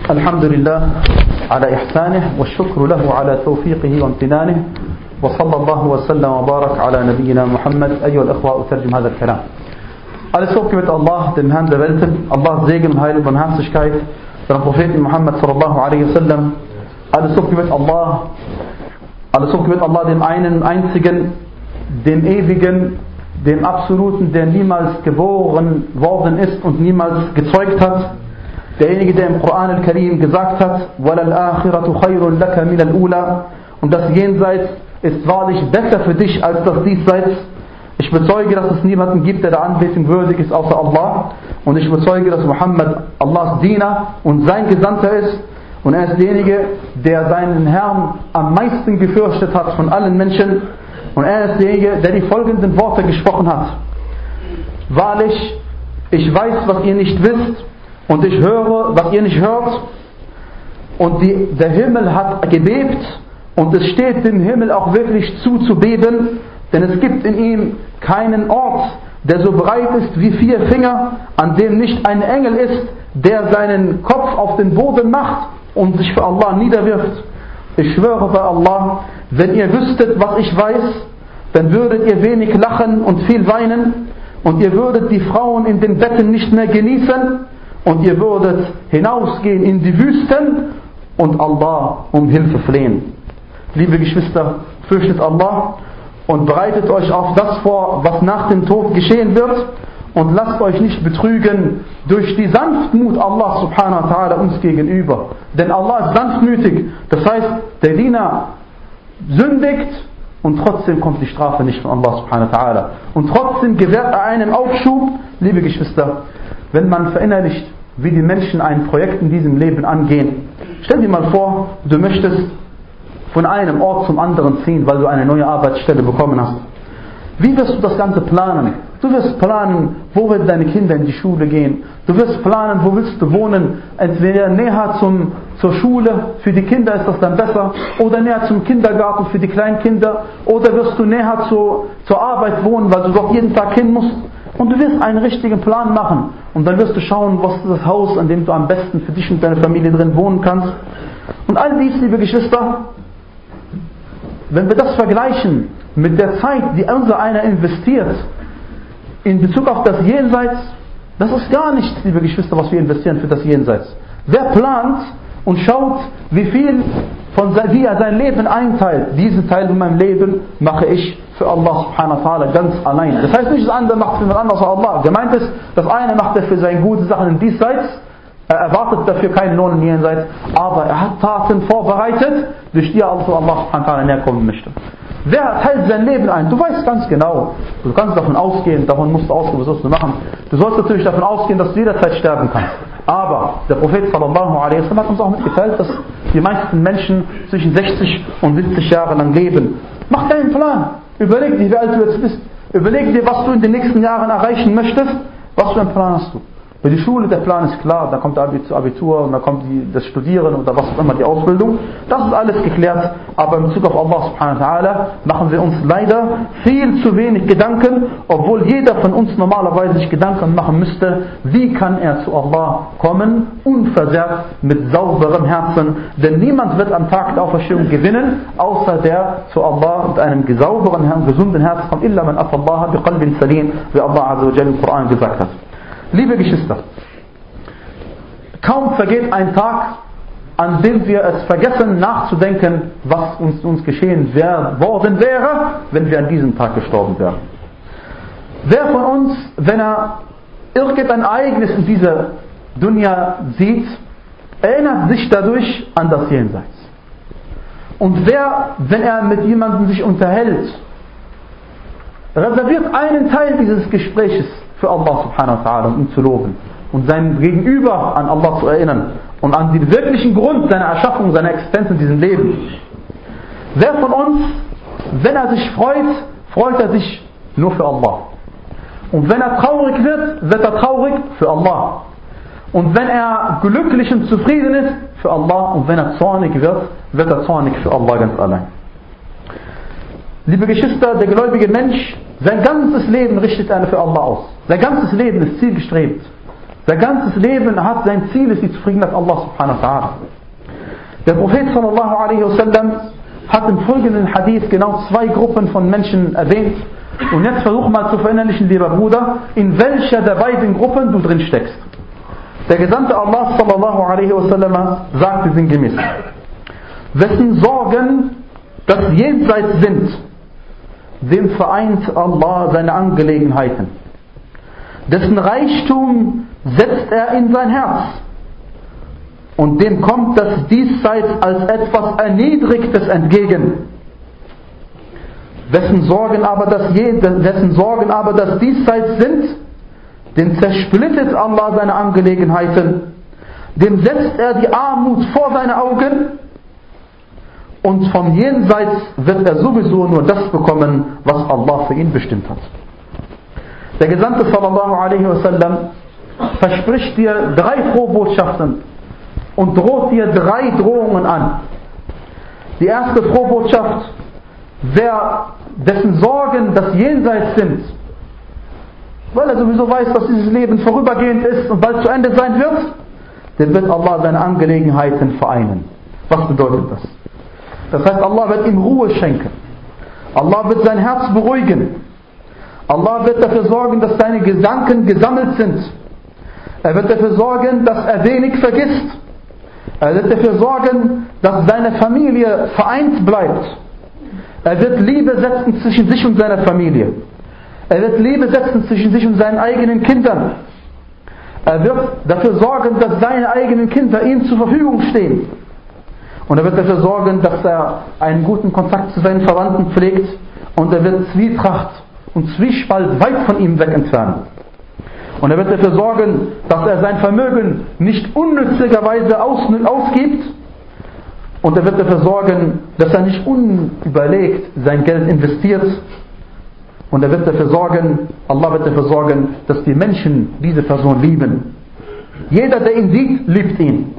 الحمد لله على إحسانه والشكر له على توفيقه وامتنانه وصلى الله وسلم وبارك على نبينا محمد. أيها الأخوة, أترجم هذا الكلام. Alles Lob gebet Allah, dem Herrn der Welten, Allahs Segen und Heil und Barmherzigkeit, dem Propheten Muhammad sallallahu alaihi wasallam. Alles Lob gebet Allah, dem einen einzigen, dem ewigen, dem absoluten, der niemals geboren worden ist und niemals gezeugt hat. Derjenige, der im Koran al-Karim gesagt hat, وَلَلْآخِرَةُ خَيْرٌ لَكَ مِنَ الْأُولَى, und das Jenseits ist wahrlich besser für dich als das Diesseits. Ich bezeuge, dass es niemanden gibt, der der Anbetung würdig ist, außer Allah. Und ich bezeuge, dass Muhammad Allahs Diener und sein Gesandter ist. Und er ist derjenige, der seinen Herrn am meisten gefürchtet hat von allen Menschen. Und er ist derjenige, der die folgenden Worte gesprochen hat. Wahrlich, ich weiß, was ihr nicht wisst, und ich höre, was ihr nicht hört. Und der Himmel hat gebebt, und es steht dem Himmel auch wirklich zu beben, denn es gibt in ihm keinen Ort, der so breit ist wie 4 Finger, an dem nicht ein Engel ist, der seinen Kopf auf den Boden macht und sich für Allah niederwirft. Ich schwöre bei Allah, wenn ihr wüsstet, was ich weiß, dann würdet ihr wenig lachen und viel weinen, und ihr würdet die Frauen in den Betten nicht mehr genießen, und ihr würdet hinausgehen in die Wüsten und Allah um Hilfe flehen. Liebe Geschwister, fürchtet Allah und bereitet euch auf das vor, was nach dem Tod geschehen wird, und lasst euch nicht betrügen durch die Sanftmut Allah subhanahu wa ta'ala uns gegenüber. Denn Allah ist sanftmütig, das heißt, der Diener sündigt und trotzdem kommt die Strafe nicht von Allah subhanahu wa ta'ala. Und trotzdem gewährt er einen Aufschub. Liebe Geschwister, wenn man verinnerlicht, wie die Menschen ein Projekt in diesem Leben angehen. Stell dir mal vor, du möchtest von einem Ort zum anderen ziehen, weil du eine neue Arbeitsstelle bekommen hast. Wie wirst du das Ganze planen? Du wirst planen, wo werden deine Kinder in die Schule gehen. Du wirst planen, wo willst du wohnen. Entweder näher zur Schule, für die Kinder ist das dann besser, oder näher zum Kindergarten für die Kleinkinder, oder wirst du näher zur Arbeit wohnen, weil du dort jeden Tag hin musst. Und du wirst einen richtigen Plan machen. Und dann wirst du schauen, was ist das Haus, an dem du am besten für dich und deine Familie drin wohnen kannst. Und all dies, liebe Geschwister, wenn wir das vergleichen mit der Zeit, die unser einer investiert in Bezug auf das Jenseits, das ist gar nichts, liebe Geschwister, was wir investieren für das Jenseits. Wer plant und schaut, wie er sein Leben einteilt, diesen Teil von meinem Leben mache ich für Allah subhanahu wa ta'ala ganz allein. Das heißt nicht, das andere macht für jemand anderes als Allah. Gemeint ist, das eine macht er für seine guten Sachen im Diesseits, er erwartet dafür keinen Lohn im Jenseits, aber er hat Taten vorbereitet, durch die er also Allah subhanahu wa ta'ala näher kommen möchte. Wer teilt sein Leben ein? Du weißt ganz genau. Du kannst davon ausgehen, davon musst du ausgehen, was sollst du machen. Du sollst natürlich davon ausgehen, dass du jederzeit sterben kannst. Aber der Prophet sallallahu alaihi wasallam hat uns auch mitgeteilt, dass die meisten Menschen zwischen 60 und 70 Jahre lang leben. Mach deinen Plan. Überleg dir, wie alt du jetzt bist. Überleg dir, was du in den nächsten Jahren erreichen möchtest. Was für einen Plan hast du? Für die Schule, der Plan ist klar, da kommt der Abitur und da kommt das Studieren oder was auch immer, die Ausbildung. Das ist alles geklärt, aber in Bezug auf Allah subhanahu wa ta'ala machen wir uns leider viel zu wenig Gedanken, obwohl jeder von uns normalerweise sich Gedanken machen müsste, wie kann er zu Allah kommen, unversehrt, mit sauberem Herzen. Denn niemand wird am Tag der Auferstehung gewinnen, außer der zu Allah mit einem sauberen, gesunden Herzen kommt, illa man atallaha biqalbin salim, wie Allah azza wa jalla im Koran gesagt hat. Liebe Geschwister, kaum vergeht ein Tag, an dem wir es vergessen nachzudenken, was uns geschehen worden wäre, wenn wir an diesem Tag gestorben wären. Wer von uns, wenn er irgendein Ereignis in dieser Dunya sieht, erinnert sich dadurch an das Jenseits? Und wer, wenn er mit jemandem sich unterhält, reserviert einen Teil dieses Gespräches für Allah subhanahu wa ta'ala, um ihn zu loben und sein Gegenüber an Allah zu erinnern und an den wirklichen Grund seiner Erschaffung, seiner Existenz in diesem Leben. Wer von uns, wenn er sich freut, freut er sich nur für Allah. Und wenn er traurig wird er traurig für Allah. Und wenn er glücklich und zufrieden ist, für Allah. Und wenn er zornig wird er zornig für Allah ganz allein. Liebe Geschwister, der gläubige Mensch, sein ganzes Leben richtet er für Allah aus. Sein ganzes Leben ist zielgestrebt. Sein ganzes Leben hat sein Ziel, ist die Zufriedenheit Allah subhanahu wa ta'ala. Der Prophet sallallahu alaihi wasallam hat im folgenden Hadith genau 2 Gruppen von Menschen erwähnt. Und jetzt versuch mal zu verinnerlichen, lieber Bruder, in welcher der beiden Gruppen du drin steckst. Der Gesandte Allah sallallahu alaihi wasallam sagte sinngemäß: Wessen Sorgen das Jenseits sind, dem vereint Allah seine Angelegenheiten. Dessen Reichtum setzt er in sein Herz. Und dem kommt das Diesseits als etwas Erniedrigtes entgegen. Wessen Sorgen aber das Diesseits sind, dem zersplittet Allah seine Angelegenheiten. Dem setzt er die Armut vor seine Augen. Und vom Jenseits wird er sowieso nur das bekommen, was Allah für ihn bestimmt hat. Der Gesandte sallallahu alaihi wasallam verspricht dir 3 Frohbotschaften und droht dir 3 Drohungen an. Die erste Frohbotschaft: dessen Sorgen das Jenseits sind, weil er sowieso weiß, dass dieses Leben vorübergehend ist und bald zu Ende sein wird, dem wird Allah seine Angelegenheiten vereinen. Was bedeutet das? Das heißt, Allah wird ihm Ruhe schenken. Allah wird sein Herz beruhigen. Allah wird dafür sorgen, dass seine Gedanken gesammelt sind. Er wird dafür sorgen, dass er wenig vergisst. Er wird dafür sorgen, dass seine Familie vereint bleibt. Er wird Liebe setzen zwischen sich und seiner Familie. Er wird Liebe setzen zwischen sich und seinen eigenen Kindern. Er wird dafür sorgen, dass seine eigenen Kinder ihm zur Verfügung stehen. Und er wird dafür sorgen, dass er einen guten Kontakt zu seinen Verwandten pflegt. Und er wird Zwietracht und Zwiespalt weit von ihm weg entfernen. Und er wird dafür sorgen, dass er sein Vermögen nicht unnützigerweise ausgibt. Und er wird dafür sorgen, dass er nicht unüberlegt sein Geld investiert. Und er wird dafür sorgen, Allah wird dafür sorgen, dass die Menschen diese Person lieben. Jeder, der ihn sieht, liebt ihn.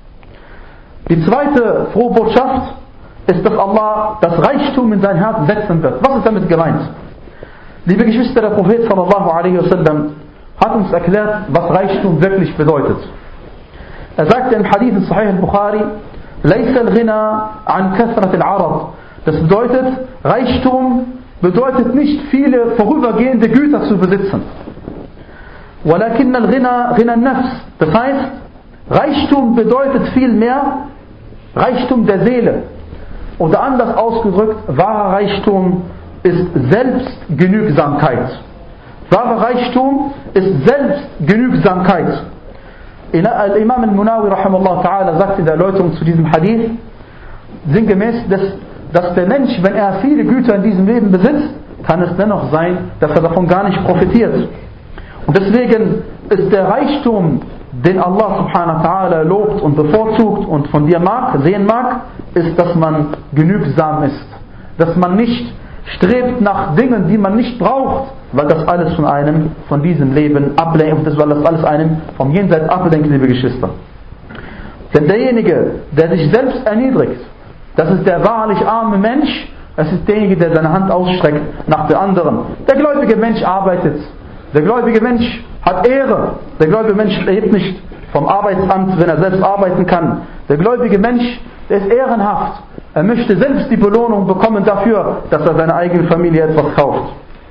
Die zweite Frohbotschaft ist, dass Allah das Reichtum in sein Herz setzen wird. Was ist damit gemeint? Liebe Geschwister, der Prophet sallallahu alaihi wasallam hat uns erklärt, was Reichtum wirklich bedeutet. Er sagte im Hadith in Sahih al-Bukhari: "Laysa al-ghina an kathrat al-arad." Das bedeutet, Reichtum bedeutet nicht viele vorübergehende Güter zu besitzen. "Walakin al-ghina ghina an-nafs." Das heißt, Reichtum bedeutet vielmehr Reichtum der Seele. Oder anders ausgedrückt, wahrer Reichtum ist Selbstgenügsamkeit. Wahrer Reichtum ist Selbstgenügsamkeit. Imam al-Munawi rahimahullah ta'ala sagt in der Erläuterung zu diesem Hadith sinngemäß, dass der Mensch, wenn er viele Güter in diesem Leben besitzt, kann es dennoch sein, dass er davon gar nicht profitiert. Und deswegen ist der Reichtum, den Allah subhanahu wa ta'ala lobt und bevorzugt und von dir sehen mag, ist, dass man genügsam ist. Dass man nicht strebt nach Dingen, die man nicht braucht, weil das alles von einem, von diesem Leben ablenkt, weil das alles einem vom Jenseits ablenkt, liebe Geschwister. Denn derjenige, der sich selbst erniedrigt, das ist der wahrlich arme Mensch, das ist derjenige, der seine Hand ausstreckt nach der anderen. Der gläubige Mensch arbeitet. Der gläubige Mensch hat Ehre. Der gläubige Mensch lebt nicht vom Arbeitsamt, wenn er selbst arbeiten kann. Der gläubige Mensch, der ist ehrenhaft. Er möchte selbst die Belohnung bekommen dafür, dass er seiner eigenen Familie etwas kauft.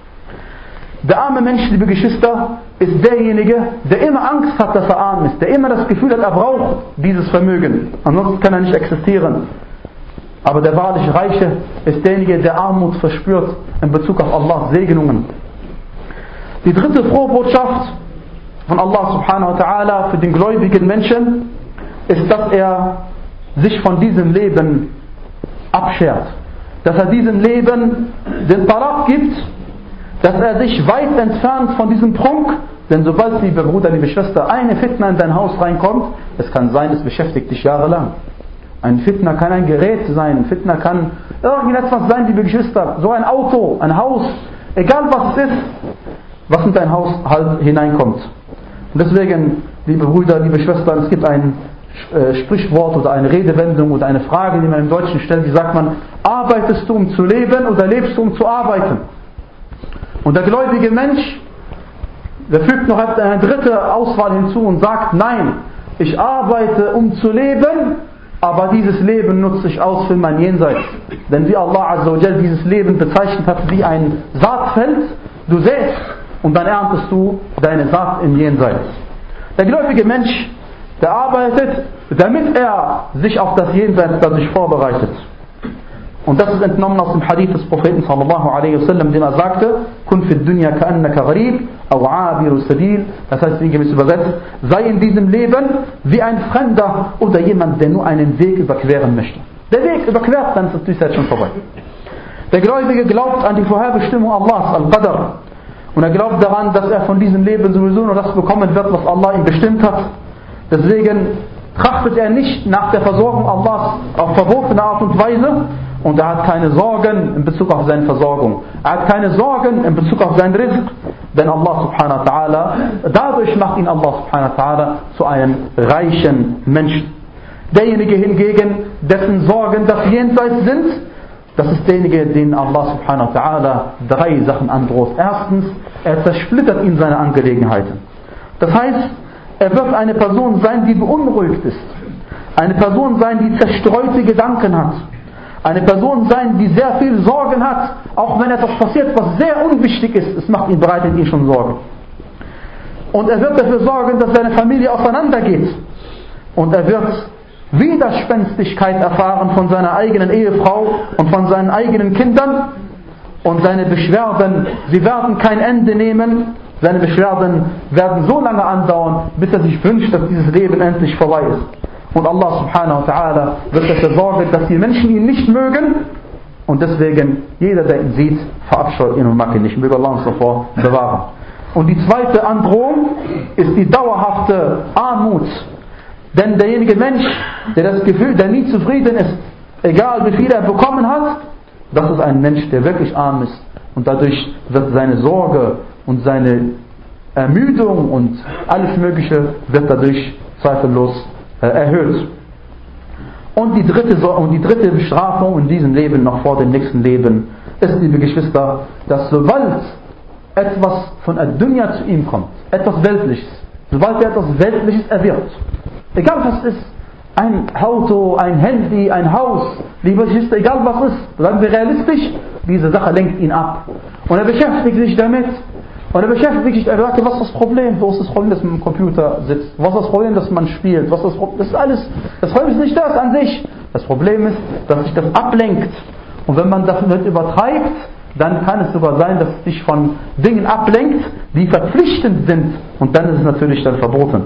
Der arme Mensch, liebe Geschwister, ist derjenige, der immer Angst hat, dass er arm ist. Der immer das Gefühl hat, er braucht dieses Vermögen. Ansonsten kann er nicht existieren. Aber der wahrlich Reiche ist derjenige, der Armut verspürt in Bezug auf Allahs Segnungen. Die dritte Frohbotschaft von Allah subhanahu wa ta'ala für den gläubigen Menschen ist, dass er sich von diesem Leben abschert. Dass er diesem Leben den Talaq gibt, dass er sich weit entfernt von diesem Prunk, denn sobald, liebe Bruder, liebe Schwester, eine Fitna in dein Haus reinkommt, es kann sein, es beschäftigt dich jahrelang. Ein Fitna kann ein Gerät sein, ein Fitna kann irgendetwas sein, liebe Geschwister, so ein Auto, ein Haus, egal was es ist, was in dein Haus halt hineinkommt. Und deswegen, liebe Brüder, liebe Schwestern, es gibt ein Sprichwort oder eine Redewendung oder eine Frage, die man im Deutschen stellt, die sagt man: Arbeitest du, um zu leben, oder lebst du, um zu arbeiten? Und der gläubige Mensch Der fügt noch eine dritte Auswahl hinzu und sagt, nein, ich arbeite um zu leben, aber dieses Leben nutze ich aus für mein Jenseits. Denn wie Allah Azza wa Jal dieses Leben bezeichnet hat wie ein Saatfeld, du säst und dann erntest du deine Saat im Jenseits. Der gläubige Mensch, der arbeitet, damit er sich auf das Jenseits dadurch vorbereitet. Und das ist entnommen aus dem Hadith des Propheten sallallahu alaihi wasallam, dem er sagte, Kun fi dunya ka'annaka gharib, aw 'abiru sabil. Das heißt, sinngemäß übersetzt, sei in diesem Leben wie ein Fremder oder jemand, der nur einen Weg überqueren möchte. Der Weg überquert, dann ist die Zeit schon vorbei. Der Gläubige glaubt an die Vorherbestimmung Allahs, Al-Qadr. Und er glaubt daran, dass er von diesem Leben sowieso nur das bekommen wird, was Allah ihm bestimmt hat. Deswegen trachtet er nicht nach der Versorgung Allahs auf verbotene Art und Weise. Und er hat keine Sorgen in Bezug auf seine Versorgung. Er hat keine Sorgen in Bezug auf seinen Rizq. Denn Allah subhanahu wa ta'ala, dadurch macht ihn Allah subhanahu wa ta'ala zu einem reichen Menschen. Derjenige hingegen, dessen Sorgen das Jenseits sind, das ist derjenige, den Allah subhanahu wa ta'ala 3 Sachen androht. Erstens, er zersplittert ihn seine Angelegenheiten. Das heißt, er wird eine Person sein, die beunruhigt ist. Eine Person sein, die zerstreute Gedanken hat. Eine Person sein, die sehr viel Sorgen hat, auch wenn etwas passiert, was sehr unwichtig ist, es macht ihn, bereitet ihn schon Sorgen. Und er wird dafür sorgen, dass seine Familie auseinandergeht. Und er wird Widerspenstigkeit erfahren von seiner eigenen Ehefrau und von seinen eigenen Kindern. Und seine Beschwerden, sie werden kein Ende nehmen. Seine Beschwerden werden so lange andauern, bis er sich wünscht, dass dieses Leben endlich vorbei ist. Und Allah subhanahu wa ta'ala wird dafür sorgen, dass die Menschen ihn nicht mögen. Und deswegen, jeder, der ihn sieht, verabscheut ihn und mag ihn nicht. Möge Allah uns davor bewahren. Und die zweite Androhung ist die dauerhafte Armut. Denn derjenige Mensch, der das Gefühl, der nie zufrieden ist, egal wie viel er bekommen hat, das ist ein Mensch, der wirklich arm ist. Und dadurch wird seine Sorge und seine Ermüdung und alles Mögliche wird dadurch zweifellos erhöht. Und die dritte Bestrafung in diesem Leben noch vor dem nächsten Leben ist, liebe Geschwister, dass sobald etwas von Ad-Dunya zu ihm kommt, etwas Weltliches, sobald er etwas Weltliches erwirbt, egal was es ist, ein Auto, ein Handy, ein Haus, liebe Geschwister, egal was es ist, sagen wir realistisch, diese Sache lenkt ihn ab. Und er beschäftigt sich damit. Und er beschäftigt sich, er sagt, was ist das Problem? Wo ist das Problem, dass man am Computer sitzt? Was ist das Problem, dass man spielt? Was ist das Problem? Das ist alles. Das Problem ist nicht das an sich. Das Problem ist, dass sich das ablenkt. Und wenn man das übertreibt, dann kann es sogar sein, dass es sich von Dingen ablenkt, die verpflichtend sind. Und dann ist es natürlich dann verboten.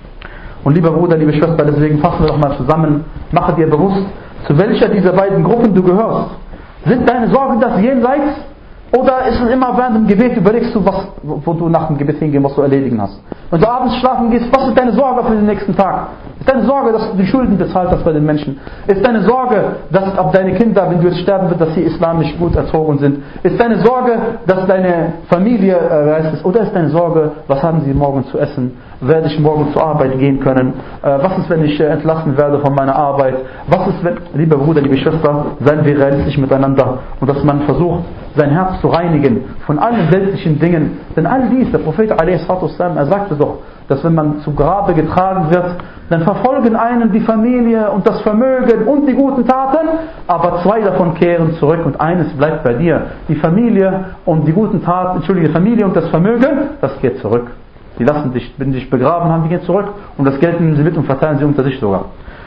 Und lieber Bruder, liebe Schwester, deswegen fassen wir doch mal zusammen, mache dir bewusst, zu welcher dieser beiden Gruppen du gehörst. Sind deine Sorgen das Jenseits? Oder ist es immer während dem Gebet, überlegst du, wo du nach dem Gebet hingehen, was du erledigen hast? Wenn du abends schlafen gehst, was ist deine Sorge für den nächsten Tag? Ist deine Sorge, dass du die Schulden bezahlt hast bei den Menschen? Ist deine Sorge, dass ob deine Kinder, wenn du jetzt sterben wirst, dass sie islamisch gut erzogen sind? Ist deine Sorge, dass deine Familie reist ist? Oder ist deine Sorge, was haben sie morgen zu essen? Werde ich morgen zur Arbeit gehen können? Was ist, wenn ich entlassen werde von meiner Arbeit? Was ist, wenn, lieber Bruder, liebe Schwester, seien wir realistisch miteinander und dass man versucht, sein Herz zu reinigen von allen weltlichen Dingen. Denn all dies, der Prophet a.s. er sagte doch, dass wenn man zu Grabe getragen wird, dann verfolgen einen die Familie und das Vermögen und die guten Taten, aber 2 davon kehren zurück und eines bleibt bei dir. Die Familie und die guten Taten, die Familie und das Vermögen, das geht zurück. Die lassen dich, wenn sie dich begraben haben, die gehen zurück und das Geld nehmen sie mit und verteilen sie unter sich sogar.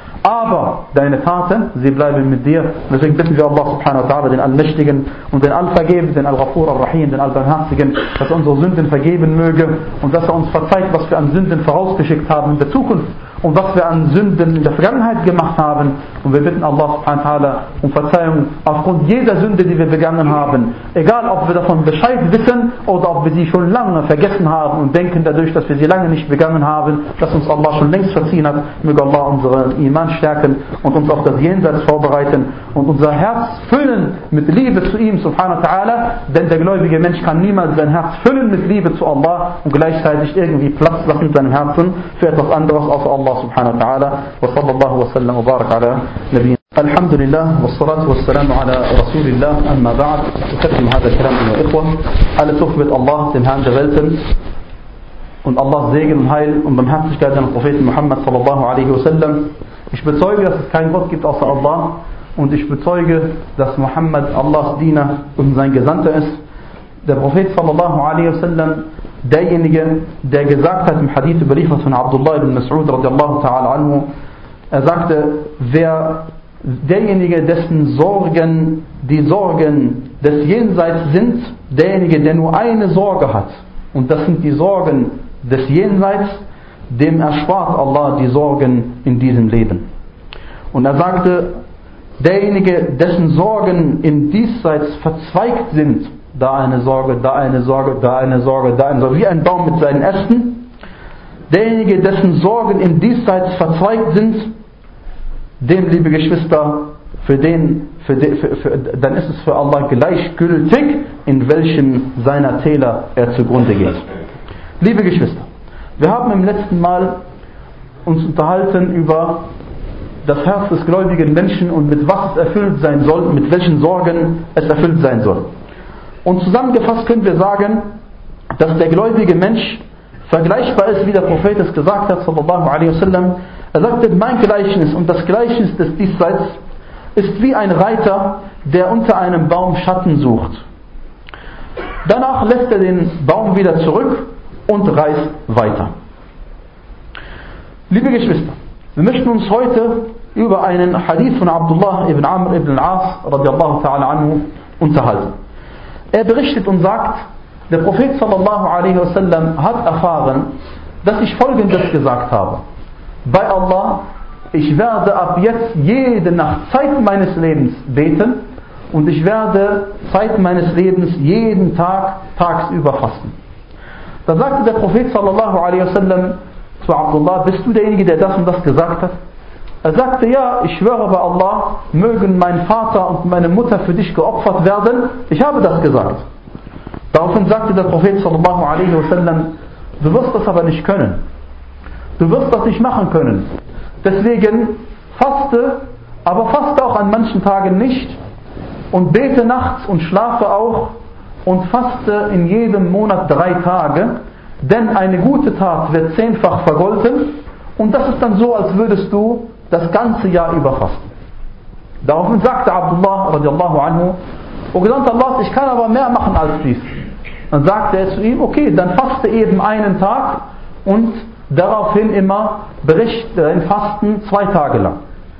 Aber deine Taten, sie bleiben mit dir. Deswegen bitten wir Allah subhanahu wa ta'ala, den Allmächtigen und den Allvergebenden, den Al-Ghafur Ar-Rahim, den Allbarmherzigen, dass er unsere Sünden vergeben möge und dass er uns verzeiht, was wir an Sünden vorausgeschickt haben in der Zukunft und was wir an Sünden in der Vergangenheit gemacht haben. Und wir bitten Allah subhanahu wa ta'ala um Verzeihung aufgrund jeder Sünde, die wir begangen haben. Egal, ob wir davon Bescheid wissen oder ob wir sie schon lange vergessen haben und denken dadurch, dass wir sie lange nicht begangen haben, dass uns Allah schon längst verziehen hat. Möge Allah unseren Iman stärken und uns auf das Jenseits vorbereiten und unser Herz füllen mit Liebe zu ihm, subhanahu wa ta'ala, denn der gläubige Mensch kann niemals sein Herz füllen mit Liebe zu Allah und gleichzeitig irgendwie Platz lassen in seinem Herzen für etwas anderes außer Allah subhanahu wa ta'ala. Wa sallallahu wa sallam wa barak ala nabiyyina. Alhamdulillah, wassalatu wassalamu ala Rasulillah, amma ba'd. Uqaddim hada kalam min al-Ikhwa. Alle Tuch mit Allah, dem Herrn der Welten. und Allahs Segen und Heil und Barmherzigkeit an den Propheten Muhammad sallallahu alaihi wasallam. Ich bezeuge, dass es keinen Gott gibt außer Allah und ich bezeuge, dass Muhammad Allahs Diener und sein Gesandter ist. Der Prophet sallallahu alaihi wasallam, derjenige, der gesagt hat im Hadith überliefert von Abdullah ibn Mas'ud radiallahu ta'ala anhu, er sagte, derjenige, dessen Sorgen die Sorgen des Jenseits sind, derjenige, der nur eine Sorge hat, und das sind die Sorgen des Jenseits, dem erspart Allah die Sorgen in diesem Leben. Und er sagte, derjenige, dessen Sorgen im Diesseits verzweigt sind, da eine Sorge, da eine Sorge, da eine Sorge, da eine Sorge, wie ein Baum mit seinen Ästen, derjenige, dessen Sorgen im Diesseits verzweigt sind, dem, liebe Geschwister, dann ist es für Allah gleichgültig, in welchem seiner Täler er zugrunde geht. Liebe Geschwister, wir haben im letzten Mal uns unterhalten über das Herz des gläubigen Menschen und mit was es erfüllt sein soll, mit welchen Sorgen es erfüllt sein soll. Und zusammengefasst können wir sagen, dass der gläubige Mensch vergleichbar ist, wie der Prophet es gesagt hat, sallallahu alaihi wasallam. Er sagte, mein Gleichnis und das Gleichnis des Diesseits ist wie ein Reiter, der unter einem Baum Schatten sucht. Danach lässt er den Baum wieder zurück und reist weiter. Liebe Geschwister, wir möchten uns heute über einen Hadith von Abdullah ibn Amr ibn al-As radiallahu ta'ala anhu unterhalten. Er berichtet und sagt, der Prophet sallallahu alaihi wasallam hat erfahren, dass ich Folgendes gesagt habe: Bei Allah, ich werde ab jetzt jede Nacht Zeit meines Lebens beten und ich werde Zeit meines Lebens jeden Tag tagsüber fasten. Da sagte der Prophet sallallahu alaihi wasallam zu Abdullah, bist du derjenige, der das und das gesagt hat? Er sagte, ja, ich schwöre bei Allah, mögen mein Vater und meine Mutter für dich geopfert werden. Ich habe das gesagt. Daraufhin sagte der Prophet sallallahu alaihi wasallam, du wirst das aber nicht können. Du wirst das nicht machen können. Deswegen faste, aber faste auch an manchen Tagen nicht und bete nachts und schlafe auch und faste in jedem Monat 3 Tage, denn eine gute Tat wird 10-fach vergolten und das ist dann so, als würdest du das ganze Jahr über fasten. Daraufhin sagte Abdullah radiallahu anhu, O Gesandter Allah, ich kann aber mehr machen als dies. Dann sagte er zu ihm, okay, dann faste eben einen Tag und daraufhin immer in Fasten 2 Tage lang.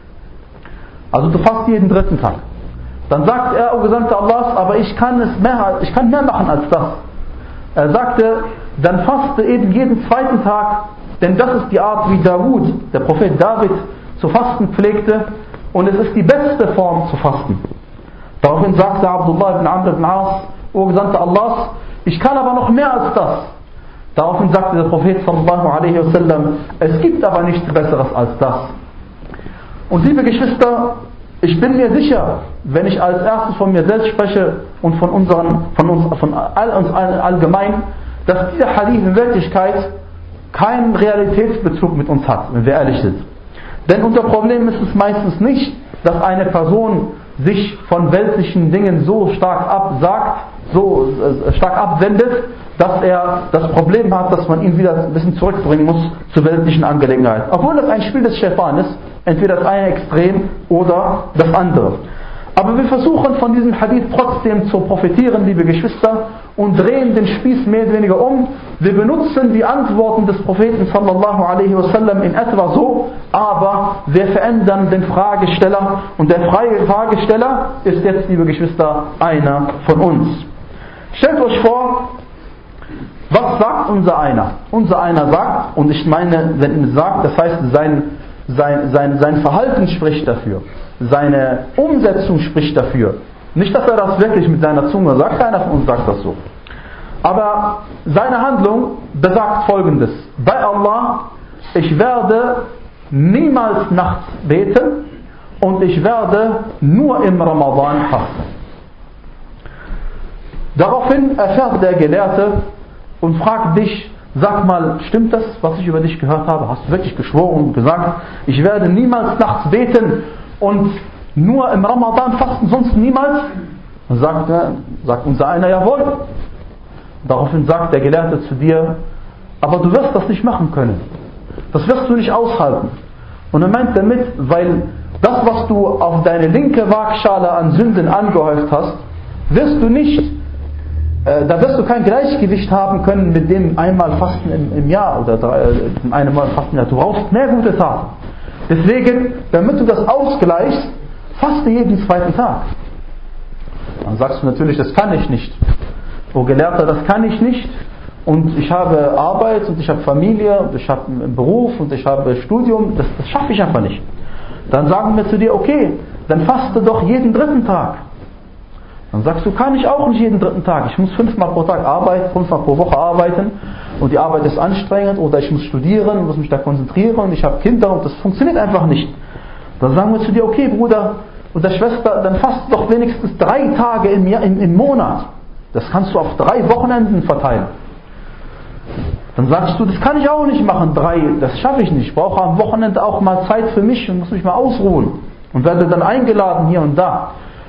Also du fasst jeden 3. Tag. Dann sagt er, O Gesandter Allahs, aber ich kann mehr machen als das. Er sagte, dann faste eben jeden 2. Tag, denn das ist die Art, wie Dawud, der Prophet David, zu fasten pflegte und es ist die beste Form zu fasten. Daraufhin sagte Abdullah ibn Amr ibn As, O Gesandter Allahs, ich kann aber noch mehr als das. Daraufhin sagte der Prophet sallallahu alaihi wasallam, es gibt aber nichts Besseres als das. Und liebe Geschwister, ich bin mir sicher, wenn ich als erstes von mir selbst spreche und von uns allgemein, dass dieser Hadith in Wirklichkeit keinen Realitätsbezug mit uns hat, wenn wir ehrlich sind. Denn unser Problem ist es meistens nicht, dass eine Person sich von weltlichen Dingen so stark abwendet, dass er das Problem hat, dass man ihn wieder ein bisschen zurückbringen muss zu weltlichen Angelegenheiten. Obwohl das ein Spiel des Shaitan ist, entweder das eine Extrem oder das andere. Aber wir versuchen von diesem Hadith trotzdem zu profitieren, liebe Geschwister, und drehen den Spieß mehr oder weniger um. Wir benutzen die Antworten des Propheten sallallahu alaihi wasallam in etwa so, aber wir verändern den Fragesteller und der freie Fragesteller ist jetzt, liebe Geschwister, einer von uns. Stellt euch vor, was sagt unser einer? Unser einer sagt, und ich meine, wenn er sagt, das heißt sein Verhalten spricht dafür. Seine Umsetzung spricht dafür. Nicht, dass er das wirklich mit seiner Zunge sagt, keiner von uns sagt das so. Aber seine Handlung besagt Folgendes: Bei Allah, ich werde niemals nachts beten und ich werde nur im Ramadan fasten. Daraufhin erfährt der Gelehrte und fragt dich, sag mal, stimmt das, was ich über dich gehört habe? Hast du wirklich geschworen und gesagt, ich werde niemals nachts beten und nur im Ramadan fasten, sonst niemals? Dann sagt unser einer, jawohl. Daraufhin sagt der Gelehrte zu dir, aber du wirst das nicht machen können. Das wirst du nicht aushalten. Und er meint damit, weil das, was du auf deine linke Waagschale an Sünden angehäuft hast, wirst du nicht, da wirst du kein Gleichgewicht haben können mit dem einmal Fasten im Jahr oder dem einmal Fasten im Jahr. Du brauchst mehr gute Taten. Deswegen, damit du das ausgleichst, faste jeden zweiten Tag. Dann sagst du natürlich, das kann ich nicht. O Gelehrter, das kann ich nicht. Und ich habe Arbeit und ich habe Familie und ich habe einen Beruf und ich habe Studium. Das schaffe ich einfach nicht. Dann sagen wir zu dir, okay, dann faste doch jeden dritten Tag. Dann sagst du, kann ich auch nicht jeden dritten Tag. Ich muss 5-mal pro Tag arbeiten, 5-mal pro Woche arbeiten und die Arbeit ist anstrengend oder ich muss studieren und muss mich da konzentrieren und ich habe Kinder und das funktioniert einfach nicht. Dann sagen wir zu dir, okay Bruder oder Schwester, dann faste doch wenigstens 3 Tage im Monat. Das kannst du auf 3 Wochenenden verteilen. Dann sagst du, das kann ich auch nicht machen, 3, das schaffe ich nicht. Ich brauche am Wochenende auch mal Zeit für mich und muss mich mal ausruhen und werde dann eingeladen hier und da.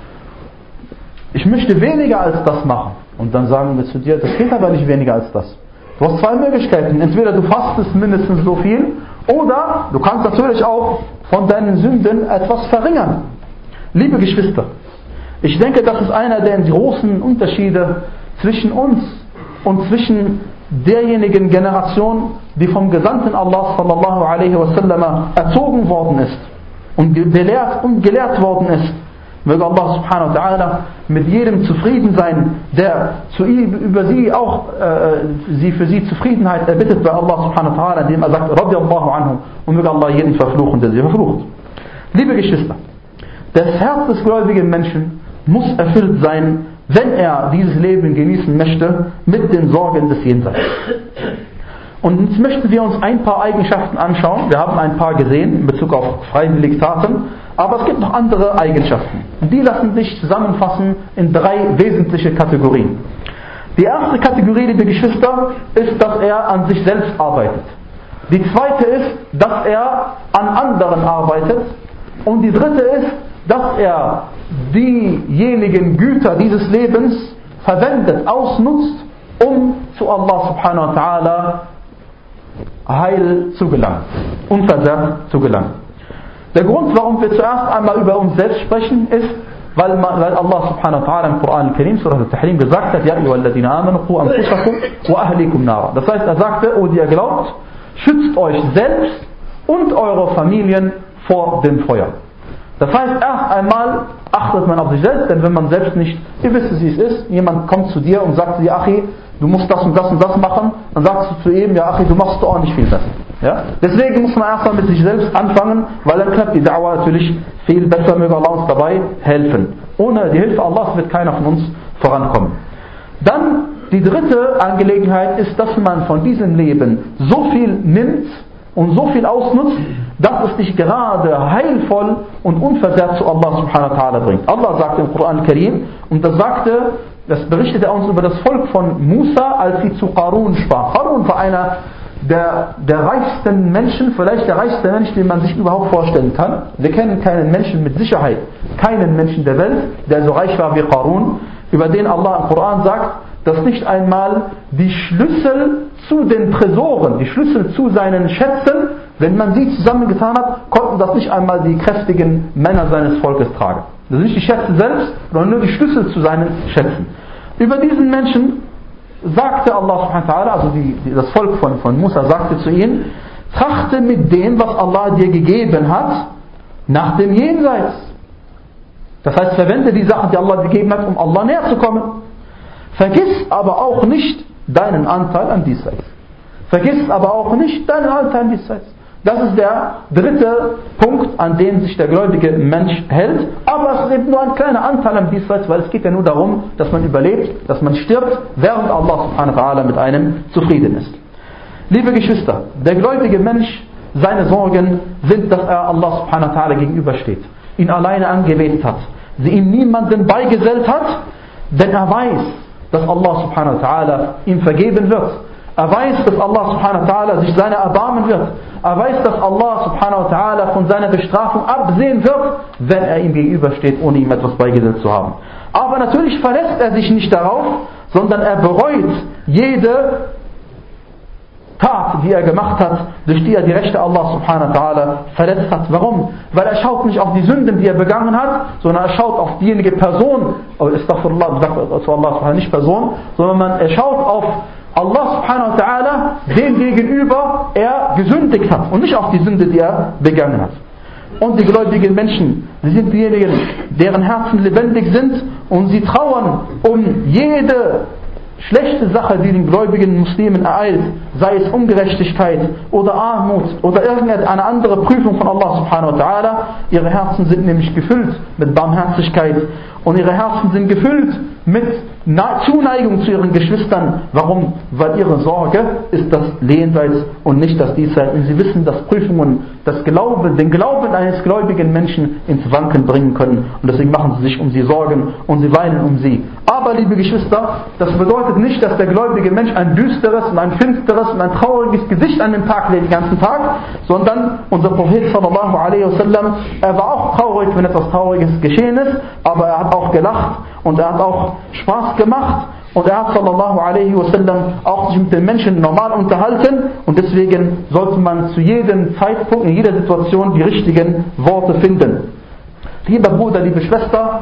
Ich möchte weniger als das machen. Und dann sagen wir zu dir, das geht aber nicht weniger als das. Du hast 2 Möglichkeiten. Entweder du fastest mindestens so viel oder du kannst natürlich auch von deinen Sünden etwas verringern. Liebe Geschwister, ich denke, das ist einer der großen Unterschiede zwischen uns und zwischen derjenigen Generation, die vom Gesandten Allah sallallahu alaihi wasallam erzogen worden ist und gelehrt worden ist. Möge Allah subhanahu wa ta'ala mit jedem zufrieden sein, der über sie auch für sie Zufriedenheit erbittet bei Allah subhanahu wa ta'ala, indem er sagt, radiyallahu anhum, und möge Allah jeden verfluchen, der sie verflucht. Liebe Geschwister, das Herz des gläubigen Menschen muss erfüllt sein, wenn er dieses Leben genießen möchte, mit den Sorgen des Jenseits. Und jetzt möchten wir uns ein paar Eigenschaften anschauen. Wir haben ein paar gesehen in Bezug auf freiwillige Taten, aber es gibt noch andere Eigenschaften. Die lassen sich zusammenfassen in 3 wesentliche Kategorien. Die erste Kategorie, liebe Geschwister, ist, dass er an sich selbst arbeitet. Die zweite ist, dass er an anderen arbeitet. Und die dritte ist, dass er diejenigen Güter dieses Lebens verwendet, ausnutzt, um zu Allah subhanahu wa ta'ala heil zu gelangen, unversehrt zu gelangen. Der Grund, warum wir zuerst einmal über uns selbst sprechen, ist, weil Allah subhanahu wa ta'ala im Koran al-Karim, Surah al-Tahrim, gesagt hat, Ja ayyuhalladhina amanu qu anfusakum wa ahlikum nara. Das heißt, er sagte, O die ihr glaubt, schützt euch selbst und eure Familien vor dem Feuer. Das heißt, erst einmal achtet man auf sich selbst, denn wenn man selbst nicht, ihr wisst, wie es ist, jemand kommt zu dir und sagt dir, Achi, du musst das und das und das machen, dann sagst du zu ihm, ja Achi, du machst doch auch nicht viel besser. Ja? Deswegen muss man erstmal mit sich selbst anfangen, weil dann klappt die Da'wah natürlich viel besser, möge Allah uns dabei helfen. Ohne die Hilfe Allahs wird keiner von uns vorankommen. Dann die dritte Angelegenheit ist, dass man von diesem Leben so viel nimmt und so viel ausnutzt, dass es dich gerade heilvoll und unversehrt zu Allah subhanahu wa ta'ala bringt. Allah sagt im Koran al-Karim, und das berichtete uns über das Volk von Musa, als sie zu Qarun sprach. Qarun war einer der reichsten Menschen, vielleicht der reichste Mensch, den man sich überhaupt vorstellen kann. Wir kennen keinen Menschen mit Sicherheit, keinen Menschen der Welt, der so reich war wie Qarun, über den Allah im Koran sagt, dass nicht einmal die Schlüssel zu den Tresoren, die Schlüssel zu seinen Schätzen, wenn man sie zusammengetan hat, konnten das nicht einmal die kräftigen Männer seines Volkes tragen. Das sind nicht die Schätze selbst, sondern nur die Schlüssel zu seinen Schätzen. Über diesen Menschen sagte Allah subhanahu wa ta'ala, also das Volk von Musa sagte zu ihnen, trachte mit dem, was Allah dir gegeben hat, nach dem Jenseits. Das heißt, verwende die Sachen, die Allah dir gegeben hat, um Allah näher zu kommen. Vergiss aber auch nicht deinen Anteil am Diesseits. Vergiss aber auch nicht deinen Anteil am Diesseits. Das ist der dritte Punkt, an dem sich der gläubige Mensch hält. Aber es ist eben nur ein kleiner Anteil am Diesseits, weil es geht ja nur darum, dass man überlebt, dass man stirbt, während Allah subhanahu wa ta'ala mit einem zufrieden ist. Liebe Geschwister, der gläubige Mensch, seine Sorgen sind, dass er Allah subhanahu wa ta'ala gegenübersteht, ihn alleine angebetet hat, sie ihm niemanden beigesellt hat, denn er weiß, dass Allah subhanahu wa ta'ala ihm vergeben wird. Er weiß, dass Allah subhanahu wa ta'ala sich seiner erbarmen wird. Er weiß, dass Allah subhanahu wa ta'ala von seiner Bestrafung absehen wird, wenn er ihm gegenübersteht, ohne ihm etwas beigesetzt zu haben. Aber natürlich verlässt er sich nicht darauf, sondern er bereut jede Tat, die er gemacht hat, durch die er die Rechte Allah subhanahu wa ta'ala verletzt hat. Warum? Weil er schaut nicht auf die Sünden, die er begangen hat, sondern er schaut auf diejenige Person, nicht Person, sondern er schaut auf Allah subhanahu wa ta'ala, dem gegenüber er gesündigt hat und nicht auf die Sünde, die er begangen hat. Und die gläubigen Menschen, sie sind diejenigen, deren Herzen lebendig sind und sie trauern um jede schlechte Sache, die den gläubigen Muslimen ereilt, sei es Ungerechtigkeit oder Armut oder irgendeine andere Prüfung von Allah subhanahu wa ta'ala. Ihre Herzen sind nämlich gefüllt mit Barmherzigkeit und ihre Herzen sind gefüllt mit Zuneigung zu ihren Geschwistern. Warum? Weil ihre Sorge ist das Jenseits und nicht das Diesseits. Und sie wissen, dass Prüfungen den Glauben eines gläubigen Menschen ins Wanken bringen können. Und deswegen machen sie sich um sie Sorgen und sie weinen um sie. Aber, liebe Geschwister, das bedeutet nicht, dass der gläubige Mensch ein düsteres und ein finsteres und ein trauriges Gesicht an den Tag legt den ganzen Tag, sondern unser Prophet sallallahu alaihi wasallam, er war auch traurig, wenn etwas Trauriges geschehen ist, aber er hat auch gelacht und er hat auch Spaß gemacht und er hat sallallahu alaihi wasallam auch sich mit den Menschen normal unterhalten und deswegen sollte man zu jedem Zeitpunkt, in jeder Situation die richtigen Worte finden. Lieber Bruder, liebe Schwester,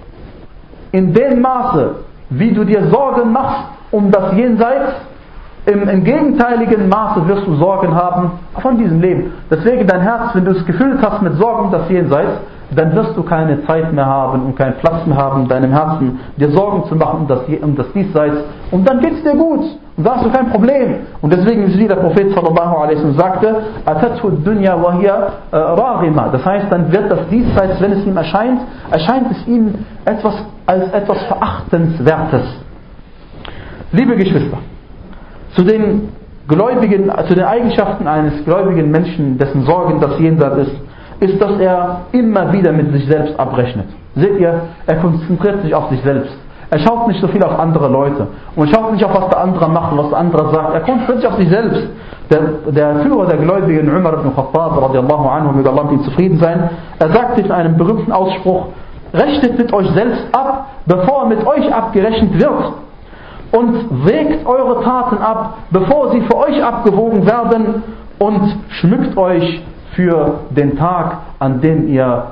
in dem Maße, wie du dir Sorgen machst um das Jenseits, im gegenteiligen Maße wirst du Sorgen haben von diesem Leben. Deswegen dein Herz, wenn du es gefüllt hast mit Sorgen um das Jenseits, dann wirst du keine Zeit mehr haben und keinen Platz mehr haben in deinem Herzen, dir Sorgen zu machen um das Diesseits. Und dann geht es dir gut. Und da hast du kein Problem. Und deswegen, wie der Prophet sallallahu alaihi wasallam sagte, atathu dunya wa hiya raghima. Das heißt, dann wird das Diesseits, wenn es ihm erscheint es ihm als etwas Verachtenswertes. Liebe Geschwister, zu den Eigenschaften eines gläubigen Menschen, dessen Sorgen das Jenseits ist, dass er immer wieder mit sich selbst abrechnet. Seht ihr, er konzentriert sich auf sich selbst. Er schaut nicht so viel auf andere Leute. Und er schaut nicht auf, was der andere macht und was der andere sagt. Er konzentriert sich auf sich selbst. Der Führer der Gläubigen, Umar ibn Khattab, radiallahu anhu, möge Allah mit ihm zufrieden sein, er sagte in einem berühmten Ausspruch, rechnet mit euch selbst ab, bevor mit euch abgerechnet wird. Und wägt eure Taten ab, bevor sie für euch abgewogen werden, und schmückt euch für den Tag, an dem ihr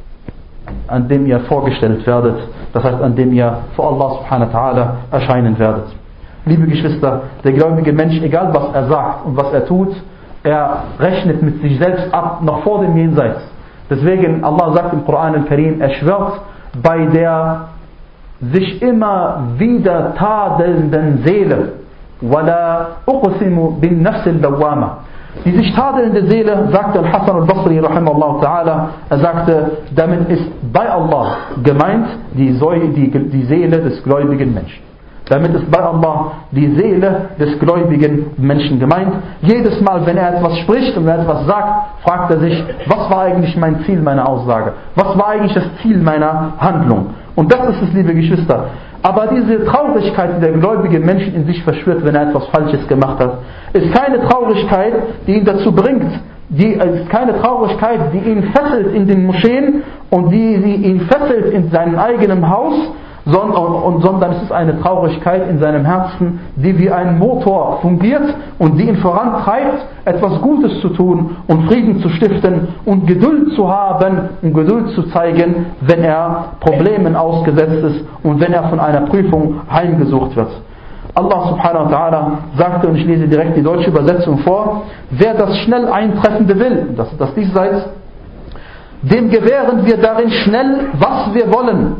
vorgestellt werdet, das heißt, an dem ihr vor Allah subhanahu wa ta'ala erscheinen werdet. Liebe Geschwister, der gläubige Mensch, egal was er sagt und was er tut, er rechnet mit sich selbst ab, noch vor dem Jenseits. Deswegen, Allah sagt im Koran al-Karim, er schwört bei der sich immer wieder tadelnden Seele, وَلَا أُقْسِمُ بِالنَّفْسِ اللَّوَّامَةِ. Die sich tadelnde Seele, sagte Al-Hasan al-Basri rahimahullah ta'ala, er sagte, damit ist bei Allah gemeint die Seele des gläubigen Menschen. Damit ist bei Allah die Seele des gläubigen Menschen gemeint. Jedes Mal, wenn er etwas spricht und wenn er etwas sagt, fragt er sich, was war eigentlich mein Ziel meiner Aussage? Was war eigentlich das Ziel meiner Handlung? Und das ist es, liebe Geschwister. Aber diese Traurigkeit, die der gläubige Mensch in sich verspürt, wenn er etwas Falsches gemacht hat, ist keine Traurigkeit, die ihn dazu bringt, ist keine Traurigkeit, die ihn fesselt in den Moscheen und die ihn fesselt in seinem eigenen Haus, sondern es ist eine Traurigkeit in seinem Herzen, die wie ein Motor fungiert und die ihn vorantreibt, etwas Gutes zu tun und Frieden zu stiften und Geduld zu haben und Geduld zu zeigen, wenn er Problemen ausgesetzt ist und wenn er von einer Prüfung heimgesucht wird. Allah subhanahu wa ta'ala sagte, und ich lese direkt die deutsche Übersetzung vor, wer das schnell Eintreffende will, das ist das Diesseits, dem gewähren wir darin schnell, was wir wollen,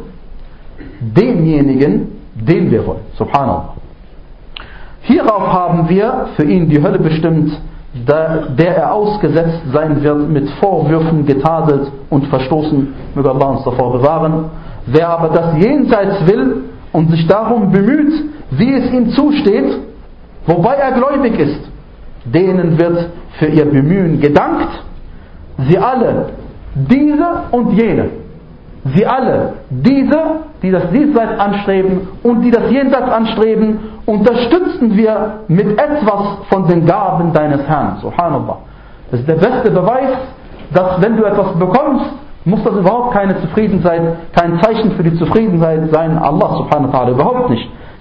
demjenigen, den wir wollen. Subhanallah. Hierauf haben wir für ihn die Hölle bestimmt, der er ausgesetzt sein wird, mit Vorwürfen getadelt und verstoßen. Möge Allah uns davor bewahren. Wer aber das Jenseits will und sich darum bemüht, wie es ihm zusteht, wobei er gläubig ist, denen wird für ihr Bemühen gedankt. Sie alle, diese und jene, sie alle, diese, die das Diesseits anstreben und die das Jenseits anstreben, unterstützen wir mit etwas von den Gaben deines Herrn. Subhanallah. Das ist der beste Beweis, dass wenn du etwas bekommst, muss das überhaupt keine Zufriedenheit, kein Zeichen für die Zufriedenheit sein. Allah subhanahu wa ta'ala, überhaupt nicht.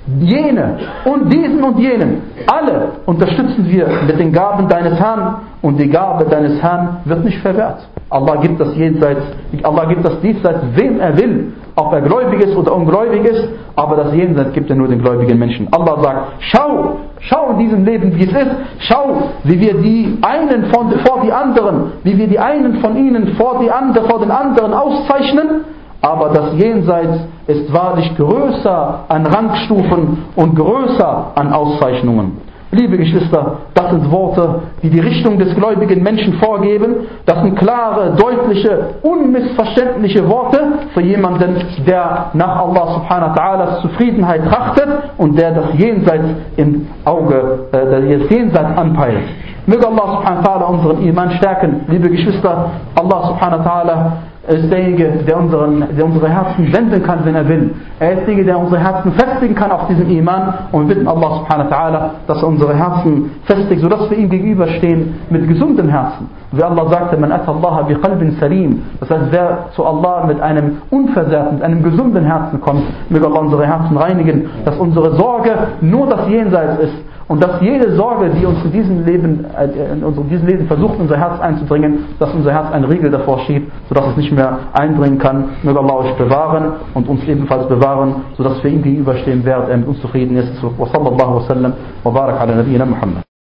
jene und diesen und jenen, alle unterstützen wir mit den Gaben deines Herrn und die Gabe deines Herrn wird nicht verwehrt. Allah gibt das diesseits, wem er will, ob er gläubig ist oder ungläubig ist, aber das Jenseits gibt er nur den gläubigen Menschen. Allah sagt, schau in diesem Leben, wie es ist, schau, wie wir die einen vor die anderen, wie wir die einen von ihnen vor den anderen auszeichnen, aber das Jenseits ist wahrlich größer an Rangstufen und größer an Auszeichnungen. Liebe Geschwister, das sind Worte, die die Richtung des gläubigen Menschen vorgeben. Das sind klare, deutliche, unmissverständliche Worte für jemanden, der nach Allah subhanahu wa ta'alas Zufriedenheit trachtet und der das Jenseits im Auge, das Jenseits anpeilt. Möge Allah subhanahu wa ta'ala unseren Iman stärken. Liebe Geschwister, Allah subhanahu wa ta'ala ist derjenige, der unsere Herzen wenden kann, wenn er will. Er ist derjenige, der unsere Herzen festigen kann auf diesem Iman. Und wir bitten Allah subhanahu wa ta'ala, dass er unsere Herzen festigt, sodass wir ihm gegenüberstehen mit gesundem Herzen. Wie Allah sagte, man ata Allah bi qalbin salim. Das heißt, wer zu Allah mit einem unversehrten, mit einem gesunden Herzen kommt, möge Allah unsere Herzen reinigen, dass unsere Sorge nur das Jenseits ist. Und dass jede Sorge, die uns in diesem Leben versucht, unser Herz einzudringen, dass unser Herz einen Riegel davor schiebt, sodass es nicht mehr eindringen kann. Möge Allah euch bewahren und uns ebenfalls bewahren, sodass wir ihm gegenüberstehen, während er mit uns zufrieden ist. Wa sallallahu wa sallam wa barak ala nabiyyina Muhammad.